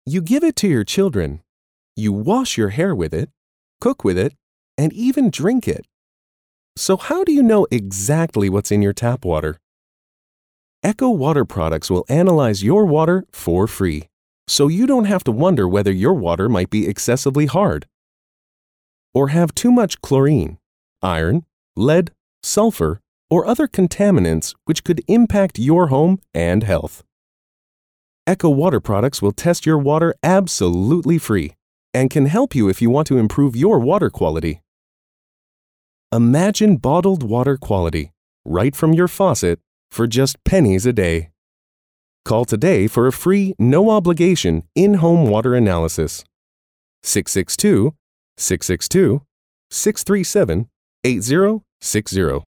You give it to your children. You wash your hair with it, cook with it, and even drink it. So how do you know exactly what's in your tap water? Echo Water Products will analyze your water for free, so you don't have to wonder whether your water might be excessively hard or have too much chlorine, iron, lead, sulfur, or other contaminants which could impact your home and health. Echo Water Products will test your water absolutely free and can help you if you want to improve your water quality. Imagine bottled water quality right from your faucet for just pennies a day. Call today for a free, no-obligation in-home water analysis. 662-662-637-8060.